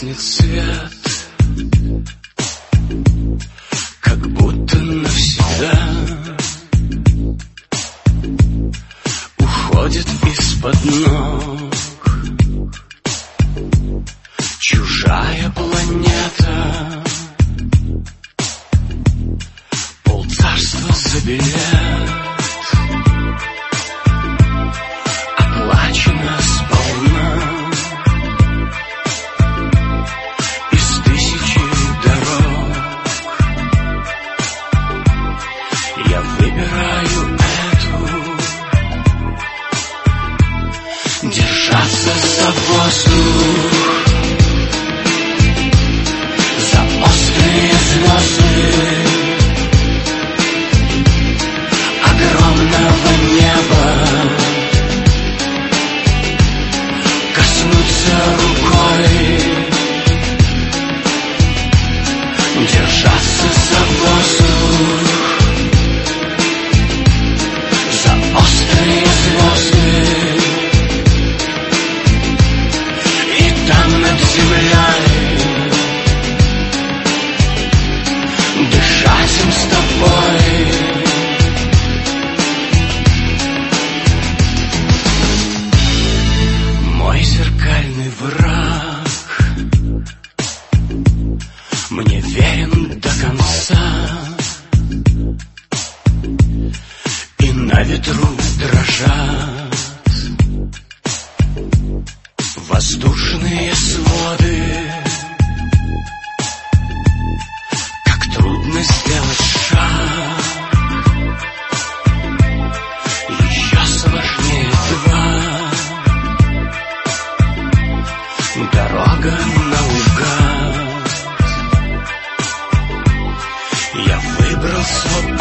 гаснет свет, как будто навсегда уходит из-под ног чужая планета. Полцарства забелят, оплачено сполна. Из тысячи дорог я выбираю эту, держаться за воздух, за острые звезды огромного неба, коснуться рукой, держаться за воздух, за острые звезды, и там над землей дышать им с тобой. Мой зеркальный враг мне верен до конца, и на ветру дрожат воздушные своды. Как трудно сделать шаг, еще сложнее два. Дорога наугад, я выбрал свободу.